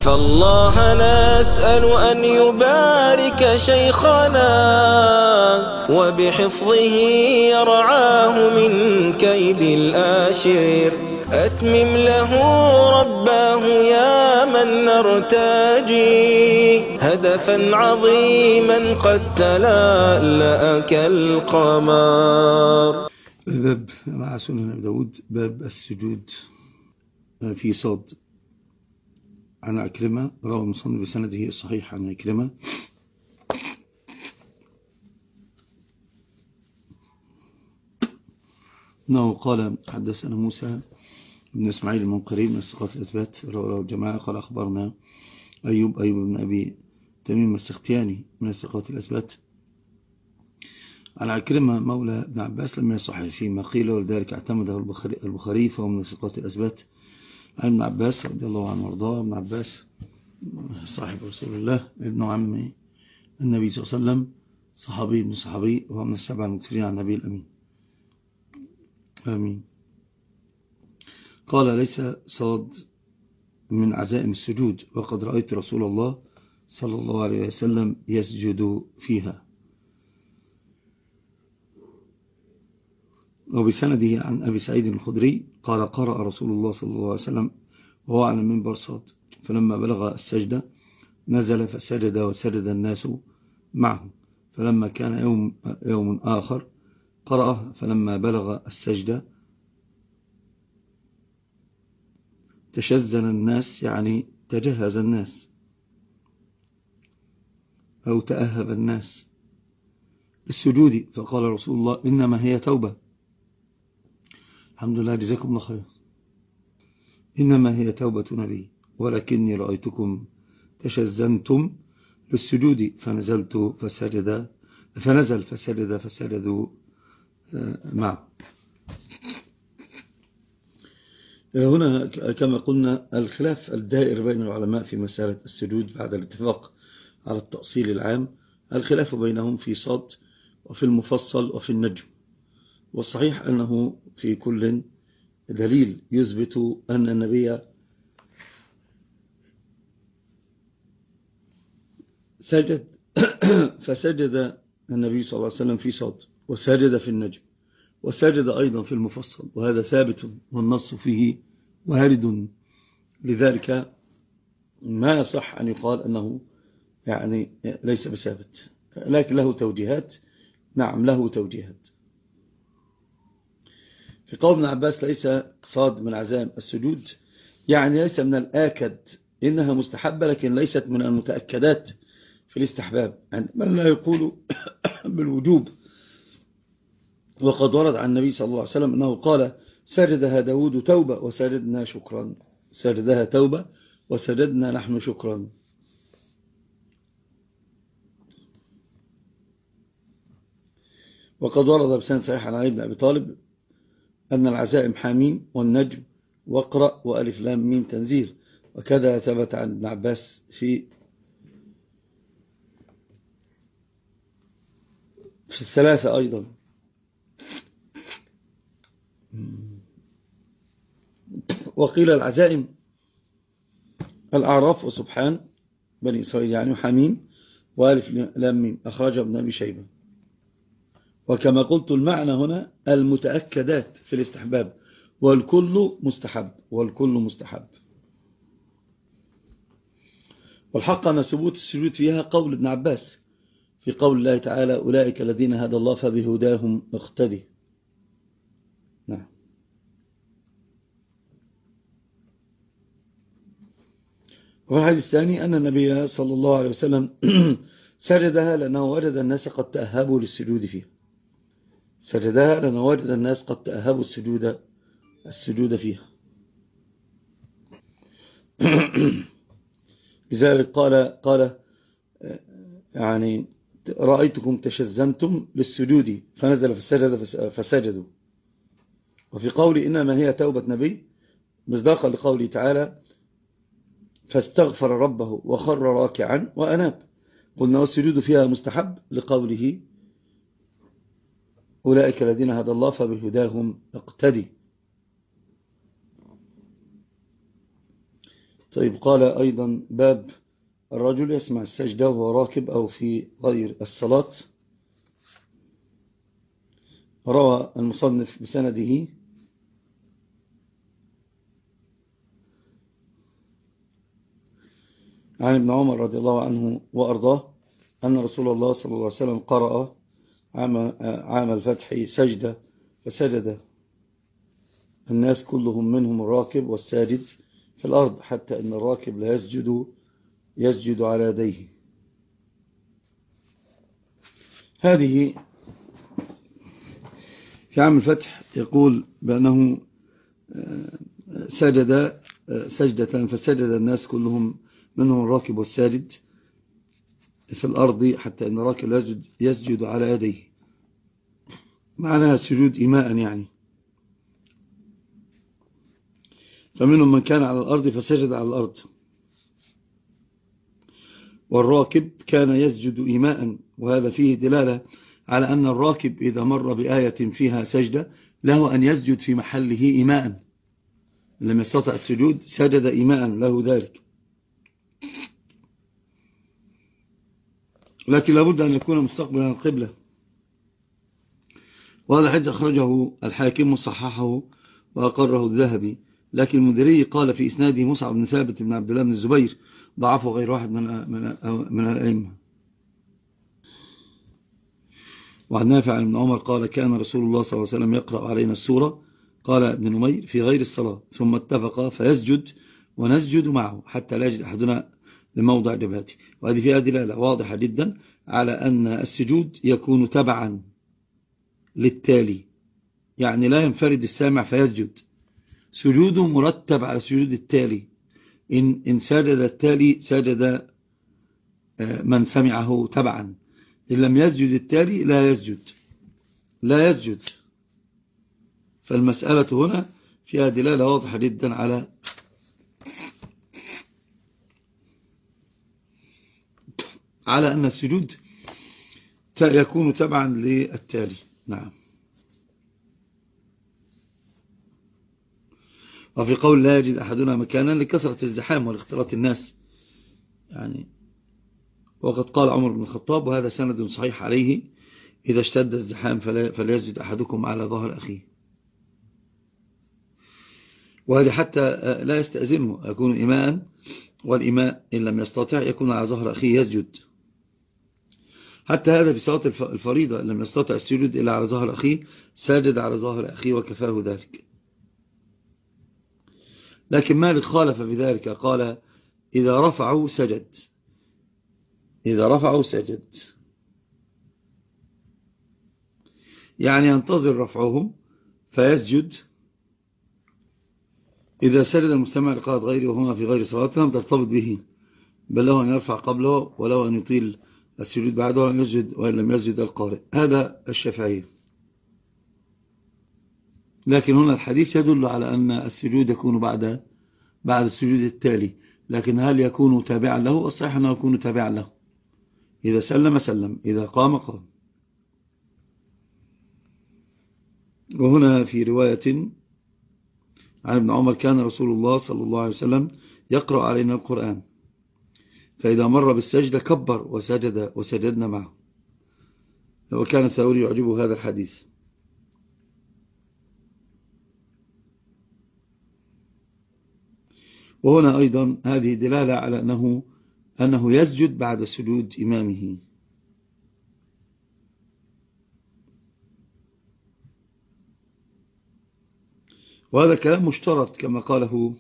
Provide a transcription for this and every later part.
فالله نسأل أن يبارك شيخنا وبحفظه يرعاه من كيد الآشر. أتمم له رباه يا من نرتجي هدفا عظيما قد تلألأ كالقمر. باب مع سنن أبي داود باب السجود في صاد. عن عكرمة روى المصنف بسنده الصحيح عن عكرمة أنه قال حدثنا موسى بن إسماعيل المنقري من الثقات الأثبات رواه الجماعة. قال أخبرنا أيوب بن أبي تميم السختياني من الثقات الأثبات عن عكرمة مولى ابن عباس لم يصح فيما قيل، ولذلك اعتمده البخاري فهو من الثقات الأثبات عن ابن عباس رضي الله عنه وارضاه. ابن عباس صاحب رسول الله ابن عم النبي صلى الله عليه وسلم، صحابي ابن صحابي، وهو من السبع المكثرين عن النبي الأمين. آمين. قال ليس صاد من عزائم السجود، وقد رأيت رسول الله صلى الله عليه وسلم يسجد فيها. وبسنده عن أبي سعيد الخدري قال قرأ رسول الله صلى الله عليه وسلم وهو على المنبر صاد، فلما بلغ السجدة نزل فسجد وسجد الناس معه، فلما كان يوم آخر قرأ فلما بلغ السجدة تشزن الناس، يعني تجهز الناس أو تأهب الناس بالسجود، فقال رسول الله إنما هي توبة. الحمد لله جزاكم الله خير. إنما هي توبة نبي، ولكني رأيتكم تشزنتم للسجود فنزل فسجد فسجدوا معه. هنا كما قلنا الخلاف الدائر بين العلماء في مسألة السجود بعد الاتفاق على التأصيل العام، الخلاف بينهم في صاد وفي المفصل وفي النجم. والصحيح أنه في كل دليل يثبت أن النبي سجد فسجد النبي صلى الله عليه وسلم في صاد، وسجد في النجم، وسجد أيضا في المفصل، وهذا ثابت والنص فيه وارد. لذلك ما يصح أن يقال أنه يعني ليس بثابت، لكن له توجيهات. نعم له توجيهات. في قول ابن عباس ليس صاد من عزائم السجود، يعني ليس من الآكد، إنها مستحبة لكن ليست من المتأكدات في الاستحباب، يعني من لا يقول بالوجوب. وقد ورد عن النبي صلى الله عليه وسلم أنه قال سجدها داود توبة وسجدنا شكرا، سجدها توبة وسجدنا نحن شكرا. وقد ورد بسند صحيح عن علي بن أبي طالب أن العزائم حاميم والنجم واقرأ وألف لام ميم تنزيل، وكذا ثبت عن ابن عباس في الثلاثة أيضا. وقيل العزائم الأعراف وسبحان بني إسرائيل، يعني حميم وألف لام ميم، أخرج ابن أبي شيبة. وكما قلت المعنى هنا المتأكدات في الاستحباب، والكل مستحب، والكل مستحب. والحق أن ثبوت السجود فيها قول ابن عباس في قول الله تعالى أولئك الذين هدى الله فبهداهم اقتدي. نعم. والحديث الثاني أن النبي صلى الله عليه وسلم سجدها لأنه وجد الناس قد تأهبوا للسجود فيها، سجدها لأنه وجد الناس قد تأهبوا السجود فيها. لذلك قال يعني رأيتكم تشزنتم للسجود فنزل فسجدوا. وفي قول إنما هي توبة نبي مصداقا لقوله تعالى فاستغفر ربه وخر راكعا وأناب، قلنا والسجود فيها مستحب لقوله أولئك الذين هدى الله فبهداهم اقتدي. طيب قال أيضا باب الرجل يسمع السجدة وهو راكب أو في غير الصلاة. روى المصنف بسنده عن ابن عمر رضي الله عنه وأرضاه أن رسول الله صلى الله عليه وسلم قرأ عام الفتح سجدة فسجد الناس كلهم منهم الراكب والساجد في الأرض حتى إن الراكب لا يسجد على يديه. هذه في عام الفتح يقول بأنه سجد سجدة فسجد الناس كلهم منهم الراكب والساجد في الأرض حتى إن الراكب يسجد على يديه، معناها سجود إيماء يعني. فمنهم من كان على الأرض فسجد على الأرض، والراكب كان يسجد إيماء، وهذا فيه دلالة على أن الراكب إذا مر بآية فيها سجدة له أن يسجد في محله إيماء، لم يستطع السجود سجد إيماء له ذلك. لكن لابد أن يكون مستقبلا القبلة، وهذا حديث أخرجه الحاكم وصححه وأقره الذهبي، لكن المنذري قال في إسناده مصعب بن ثابت بن عبد الله بن الزبير ضعفه غير واحد من الأئمة. وعن نافع عن ابن عمر قال كان رسول الله صلى الله عليه وسلم يقرأ علينا السورة، قال ابن نمير في غير الصلاة، ثم اتفق فيسجد ونسجد معه حتى لا يجد أحدنا لموضع جبهته. وهذه فيها دلالة واضحة جدا على أن السجود يكون تبعا للتالي، يعني لا ينفرد السامع فيسجد، سجوده مرتب على سجود التالي. إن سجد التالي سجد من سمعه تبعا، إن لم يسجد التالي لا يسجد. فالمسألة هنا فيها دلالة واضحة جدا على أن السجود يكون تبعا للتالي. نعم. وفي قول لا يجد أحدنا مكانا لكثرة الزحام والاختلاط الناس يعني. وقد قال عمر بن الخطاب وهذا سند صحيح عليه إذا اشتد الزحام فليسجد أحدكم على ظهر أخيه. وهذا حتى لا يستأذنه يكون إماء، والإماء إن لم يستطع يكون على ظهر أخيه يسجد. حتى هذا في صلاة الفريضة إن لم يستطع السجود إلا على ظهر أخيه ساجد على ظهر أخيه وكفاه ذلك. لكن مالك خالف بذلك، قال إذا رفعوا سجد، يعني ينتظر رفعهم فيسجد. إذا سجد المستمع لقراءة غيره وهما في غير صلاة لم ترتبط به، بل له أن يرفع قبله ولو أن يطيل السجود بعده وإن لم يسجد القارئ. هذا الشافعي. لكن هنا الحديث يدل على أن السجود يكون بعد السجود التالي، لكن هل يكون تابعا له؟ الصحيح أنه يكون تابعا له، إذا سلم إذا قام. وهنا في رواية عن ابن عمر كان رسول الله صلى الله عليه وسلم يقرأ علينا القرآن، فإذا مر بالسجدة كبر وسجدنا معه. وكان الثوري يعجبه هذا الحديث. وهنا أيضا هذه دلالة على أنه يسجد بعد سجود إمامه. وهذا كلام مشترط كما قاله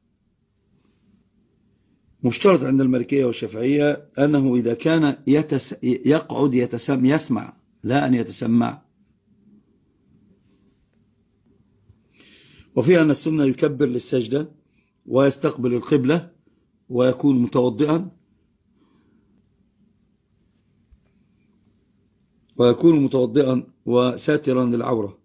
مشترط عند المالكية والشافعية، أنه إذا كان يقعد يسمع لا أن يتسمع. وفي أن السنة يكبر للسجدة ويستقبل القبلة ويكون متوضئا وساترا للعورة.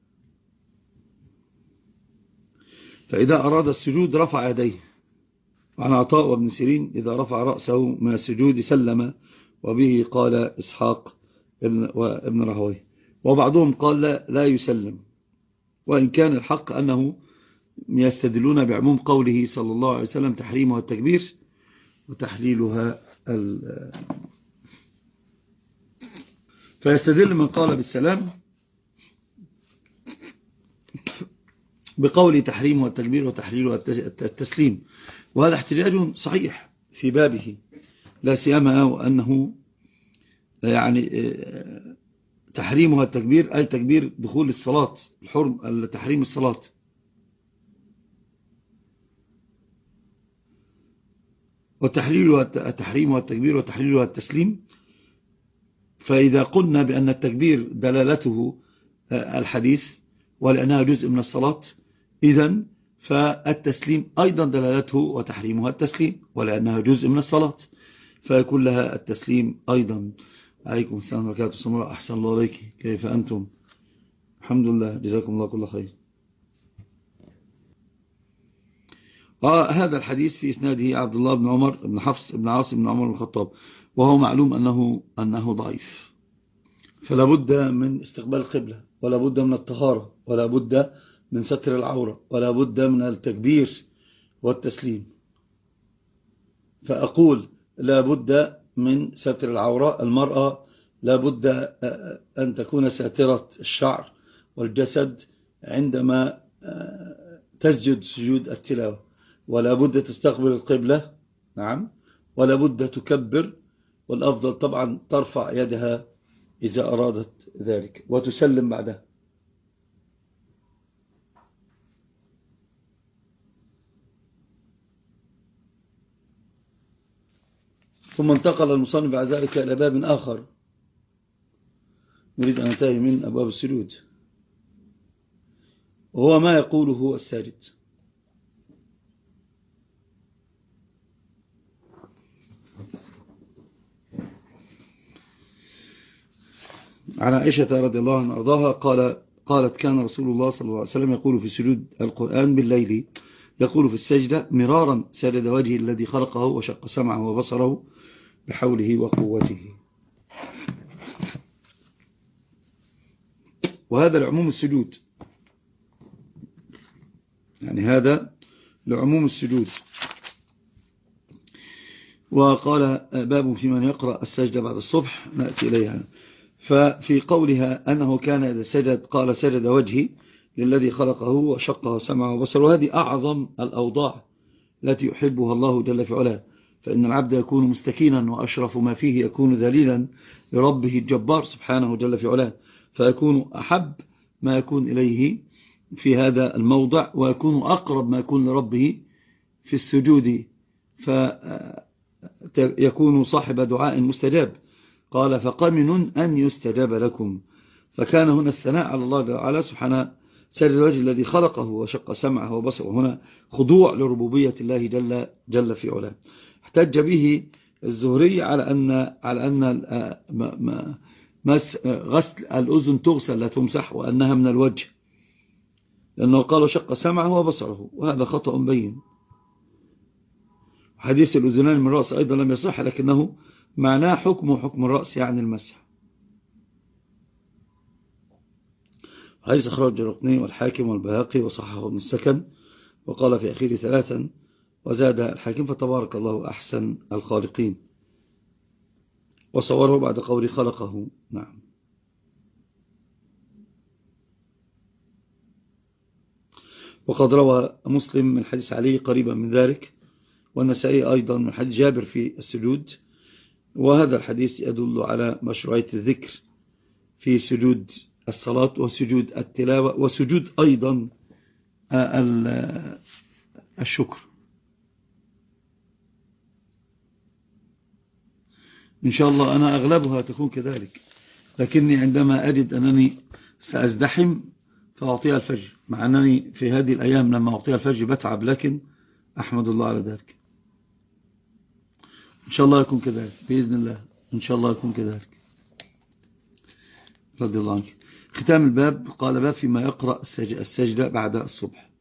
فإذا أراد السجود رفع يديه. عن عطاء وابن سيرين إذا رفع رأسه من السجود سلم، وبه قال إسحاق وابن راهويه. وبعضهم قال لا يسلم، وإن كان الحق أنه يستدلون بعموم قوله صلى الله عليه وسلم تحريمها التكبير وتحليلها فيستدل من قال بالسلام بقول تحريمها التكبير وتحليلها التسليم، وهذا احتجاج صحيح في بابه، لا سيما وأنه يعني تحريمها التكبير أي تكبير دخول الصلاة، الحرم تحريم الصلاة، وتحريمها التكبير وتحليلها التسليم. فإذا قلنا بأن التكبير دلالته الحديث ولأنها جزء من الصلاة، إذن فالتسليم أيضا دلالته وتحريمها التسليم ولأنها جزء من الصلاة، فيكون لها التسليم أيضا. عليكم السلام ورحمة الله وبركاته. أحسن الله عليك، كيف أنتم؟ الحمد لله، جزاكم الله كل خير. هذا الحديث في إسناده عبد الله بن عمر بن حفص بن عاصم بن عمر بن الخطاب، وهو معلوم أنه ضعيف، فلا بد من استقبال القبلة، ولا بد من الطهارة، ولا بد من ستر العورة، ولا بد من التكبير والتسليم. فأقول لا بد من ستر العورة، المرأة لا بد أن تكون ساترة الشعر والجسد عندما تسجد سجود التلاوة، ولا بد تستقبل القبلة، نعم، ولا بد تكبر، والأفضل طبعا ترفع يدها إذا أرادت ذلك وتسلم بعدها. ثم انتقل المصنف بعد ذلك إلى باب آخر نريد أن ننتهي من أبواب السجود، وهو ما يقوله الساجد. عن عائشة رضي الله عنها أرضاها قالت كان رسول الله صلى الله عليه وسلم يقول في سجود القرآن بالليل، يقول في السجدة مرارا سجد وجهه الذي خلقه وشق سمعه وبصره بحوله وقوته. وهذا لعموم السجود، يعني هذا لعموم السجود. وقال باب في من يقرأ السجدة بعد الصبح، نأتي إليها. ففي قولها أنه كان إذا سجد قال سجد وجهي للذي خلقه وشقه سمعه وبصره، هذه أعظم الأوضاع التي يحبها الله جل في علاه، فإن العبد يكون مستكينا وأشرف ما فيه يكون ذليلا لربه الجبار سبحانه جل في علاه، فيكون أحب ما يكون إليه في هذا الموضع، ويكون أقرب ما يكون لربه في السجود، فيكون صاحب دعاء مستجاب. قال فقمن أن يستجاب لكم، فكان هنا الثناء على الله تعالى سبحانه، سجد الوجه الذي خلقه وشق سمعه وبصره، هنا خضوع لربوبية الله جل في علاه. احتج به الزهري على أن غسل الأذن تغسل لا تمسح، وأنها من الوجه، لأنه قال شق سمعه وبصره، وهذا خطأ بين. حديث الأذنان من الرأس أيضا لم يصح، لكنه معناه حكم الرأس، يعني المسح. حديث أخرج الدارقطني والحاكم والبيهقي وصححه ابن السكن، وقال في أخير 3، وزاد الحاكم فتبارك الله أحسن الخالقين، وصوره بعد قول خلقه. نعم. وقد روى مسلم من حديث علي قريبا من ذلك، والنسائي أيضا من حديث جابر في السجود، وهذا الحديث يدل على مشروعية الذكر في سجود الصلاة وسجود التلاوة وسجود أيضا الشكر. إن شاء الله أنا أغلبها تكون كذلك، لكني عندما أجد أنني سأزدحم فأعطيها الفجر، مع أنني في هذه الأيام لما أعطيها الفجر بتعب، لكن أحمد الله على ذلك. إن شاء الله يكون كذلك بإذن الله، إن شاء الله يكون كذلك. رضي الله عنك. ختام الباب، قال باب فيما يقرأ السجدة بعد الصبح.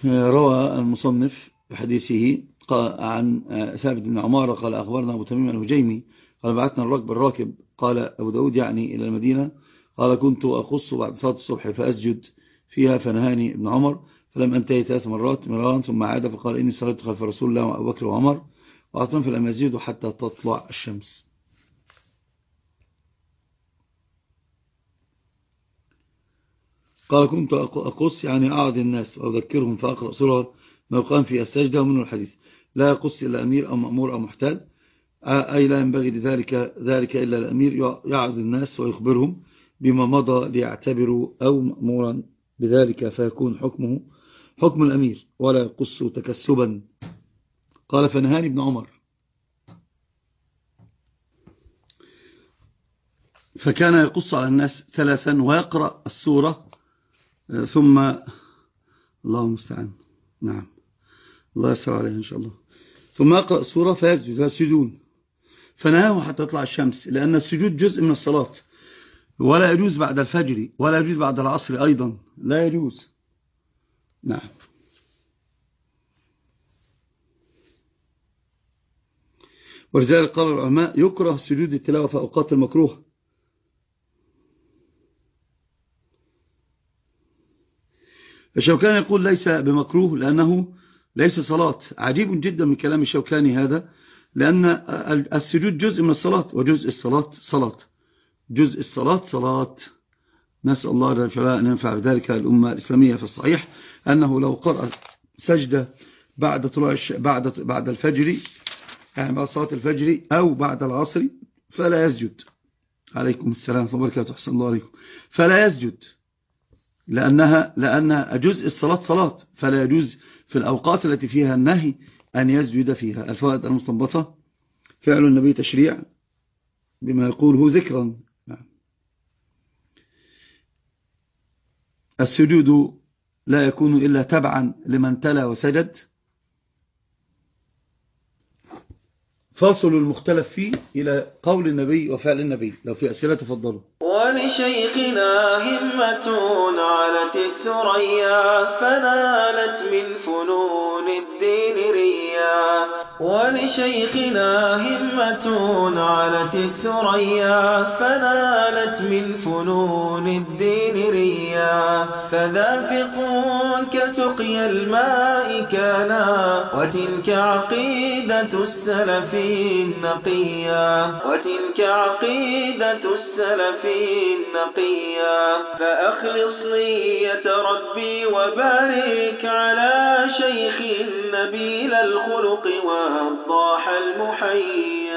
روى المصنف بحديثه عن ثابت بن عمارة قال أخبرنا أبو تميم الهجيمي قال بعثنا الراكب قال أبو داود يعني إلى المدينة قال كنت أقص بعد صلاة الصبح فأسجد فيها فنهاني ابن عمر فلم أنتهي 3 مرات ثم عاد فقال إني صليت خلف رسول الله وأبو بكر وعمر وأعطنا في المسجد حتى تطلع الشمس. قال كنت أقص يعني أعد الناس وأذكرهم فأقرأ سورة ما يقام في السجدة ومنه الحديث لا يقص إلا أمير أو مأمور أو محتال أي لا ينبغي ذلك إلا الأمير يعظ الناس ويخبرهم بما مضى ليعتبروا أو مأمورا بذلك فيكون حكمه حكم الأمير ولا يقص تكسبا. قال فنهاني ابن عمر فكان يقص على الناس 3 ويقرأ السورة ثم الله المستعان نعم الله يسر عليه إن شاء الله ثم يقرأ السورة فيسجدون فنهاه حتى تطلع الشمس لأن السجود جزء من الصلاة ولا يجوز بعد الفجر ولا يجوز بعد العصر أيضا لا يجوز. نعم ولذلك قال العلماء يكره سجود التلاوة في أوقات المكروه. الشوكاني يقول ليس بمكروه لأنه ليس صلاة. عجيب جدا من كلام الشوكاني هذا لأن السجود جزء من الصلاة وجزء الصلاة صلاة جزء الصلاة صلاة. نسأل الله أن ينفع بذلك الأمة الإسلامية. في الصحيح أنه لو قرأ سجدة بعد طلوع بعد الفجر يعني بعد صلاة الفجر أو بعد العصر فلا يسجد. عليكم السلام وبركاته أحسن الله عليكم. فلا يسجد لأنها جزء الصلاة صلاة فلا يجوز في الأوقات التي فيها النهي أن يسجد فيها. الفوائد المستنبطة فعل النبي تشريع بما يقوله ذكرا. السجود لا يكون إلا تبعا لمن تلا وسجد. فاصل المختلف فيه إلى قول النبي وفعل النبي. لو في أسئلة تفضلوا. ولشيخنا همة علت الثريا فنالت من فنون الدين ريا ولشيخنا همة علت الثريا فنالت من فنون الدين ريا فذافقون كسقي الماء كانا وتلك عقيدة السلف النقيا نقيا فأخلص نية ربي وبارك على شيخ نبيل الخلق والضاح المحيا